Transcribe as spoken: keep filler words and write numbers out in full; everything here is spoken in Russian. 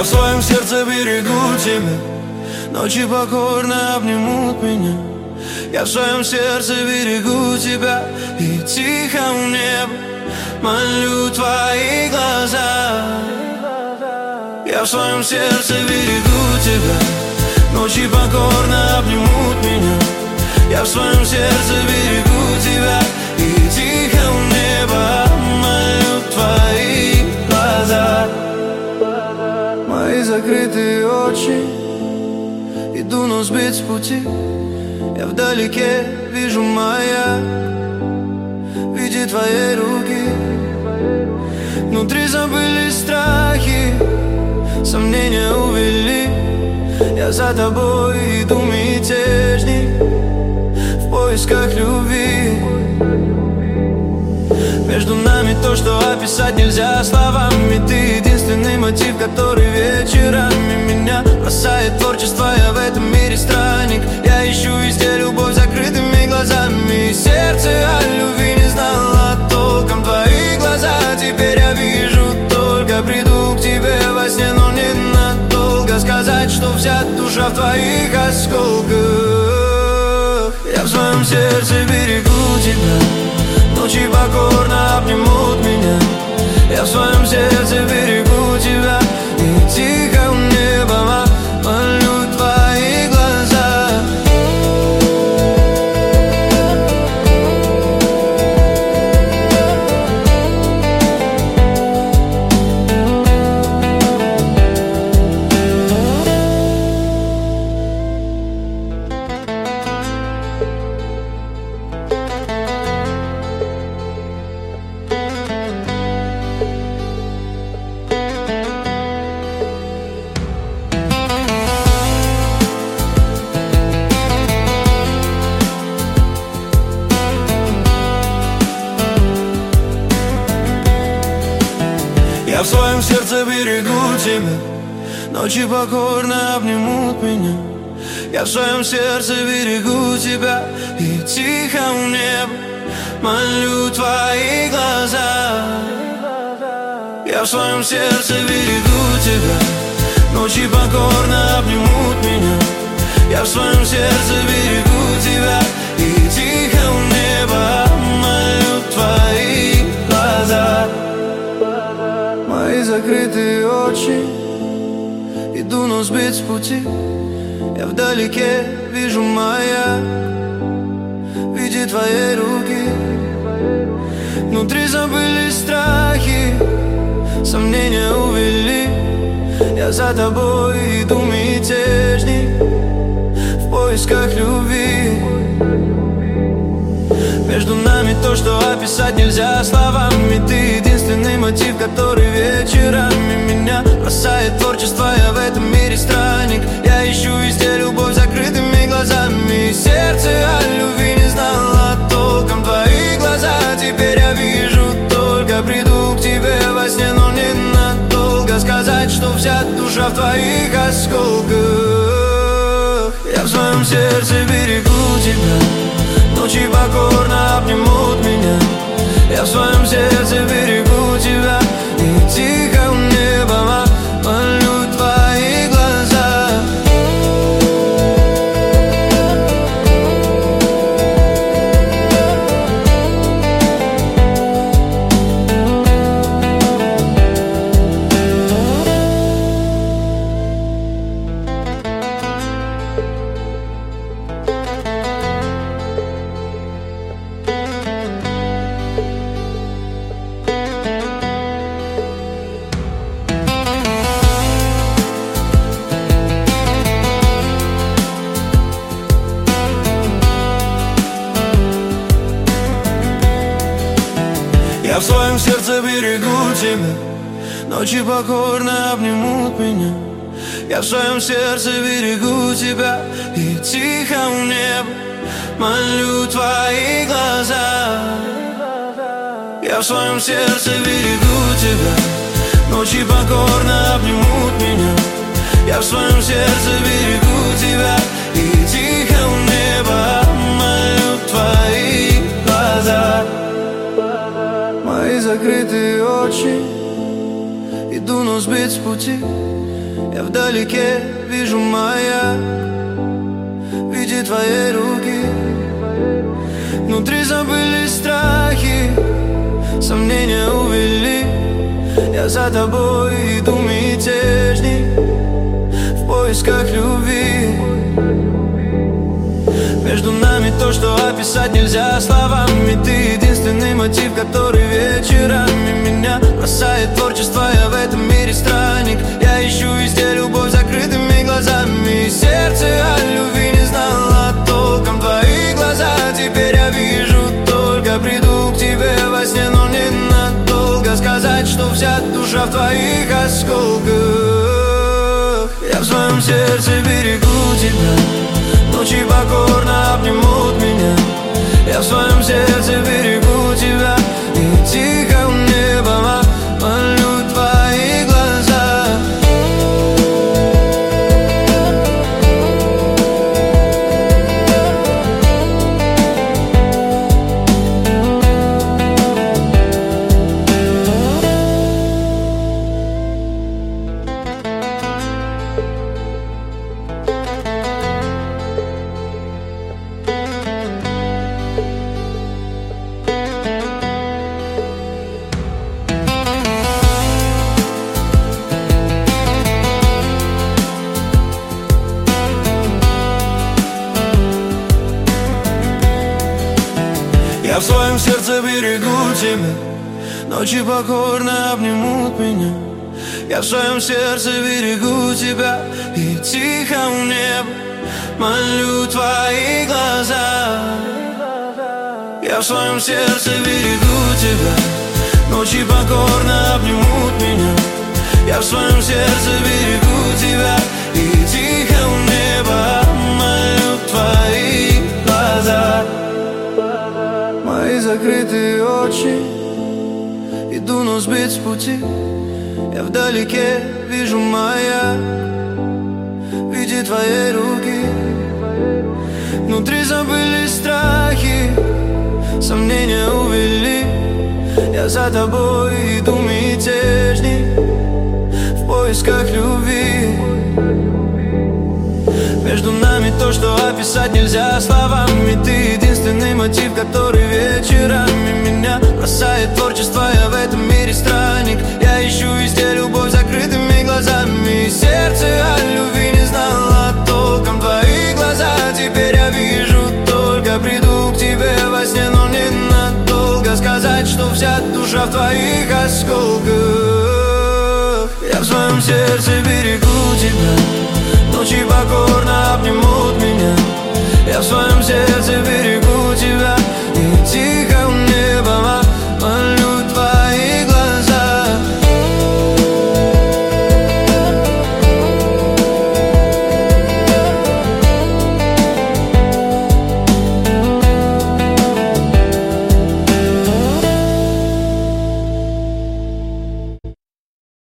Я в своем сердце берегу тебя, ночи покорно обнимут меня. Я в своем сердце берегу тебя, и тихо в небо молю твои глаза. Я в своем сердце берегу тебя, ночи покорно обнимут меня. Я в своем сердце берегу тебя, и тихо в небо молю твои глаза. Мои закрытые очи, иду, но сбит с пути. Я вдалеке вижу маяк в виде твоей руки. Внутри забылись страхи, сомнения увели. Я за тобой иду, мятежник, в поисках любви. Между нами то, что описать нельзя словами. Ты единственный мотив, который вечерами меня бросает творчество. Я в этом мире странник, я ищу везде любовь закрытыми глазами. Сердце о любви не знало толком твои глаза. Теперь я вижу только, приду к тебе во сне, но ненадолго. Сказать, что вся душа в твоих осколках. Я в своем сердце берегу тебя, ночи покорно обнимут меня. Я в своем сердце берегу тебя, и тихо в небо молю твои глаза. Я в своем сердце берегу тебя, ночи покорно обнимут меня. Я в своем сердце берегу тебя, и тихо в небо молю твои глаза. Я в своем сердце берегу тебя, ночи покорно обнимут меня. Я в своем сердце берегу тебя, и тихо в небо молю твои глаза. Мои закрытые очи, иду, но сбит с пути. Я вдалеке вижу маяк в виде твоей руки. Внутри забылись страхи, сомнения увели. Я за тобой иду, мятежник, в поисках любви. Между нами то, что описать нельзя словами. Ты единственный мотив, который вечерами меня бросает творчество. Я в этом мире странник, я ищу везде любовь закрытыми глазами. Сердце о любви не знало толком твои глаза. Теперь я вижу только, приду к тебе во сне, но ненадолго. Сказать, что вся душа в твоих осколках. Я в своем сердце берегу тебя, ночи покорно обнимут меня. Я в своем сердце берегу тебя, и тихо в небо молю твои глаза. Я в своем сердце берегу тебя, ночи покорно обнимут меня. Я в своем сердце берегу тебя, и тихо в небо молю твои глаза. Я в своем сердце берегу тебя, ночи покорно обнимут меня. Я в своем сердце берегу тебя, и тихо в небо молю твои глаза. Мои закрытые очи, иду, но сбит с пути. Я вдалеке вижу маяк в виде твоей руки. Внутри забылись страхи, сомнения увели. Я за тобой иду мятежник в поисках любви. Между нами то, что описать нельзя словами. Ты единственный мотив, который вечерами меня бросает творчество. Я в этом мире странник. Я ищу везде любовь закрытыми глазами. Сердце о любви не знало толком. Твои глаза теперь я вижу только. Приду к тебе во сне, но ненадолго. Сказать, что вся душа в твоих осколках. Я в своем сердце берегу тебя. Ночи покорно обнимут меня. Я в своем сердце берегу тебя. И тихо у неба молю твои глаза. Я в своем сердце берегу тебя. Ночи покорно обнимут меня. Я в своем сердце берегу тебя. И тихо у неба молю твои глаза. Я в своем сердце берегу тебя. Ночи покорно обнимут меня. Я в своем сердце берегу тебя. И тихо у неба молю твои глаза. Мои закрытые очи, иду, но сбит с пути. Я вдалеке вижу маяк в виде твоей руки. Внутри забылись страхи, сомнения увели. Я за тобой иду мятежник в поисках любви. Между нами то, что описать нельзя словами. Ты единственный мотив, который вечерами меня бросает творчество. Я в этом мире странник. Я ищу везде любовь закрытыми глазами. Сердце о любви не знало толком. Твои глаза теперь я вижу только. Приду к тебе во сне, но ненадолго. Сказать, что вся душа в твоих осколках. Я в своем сердце берегу тебя. Ночи покорно обнимут меня. Я в своем сердце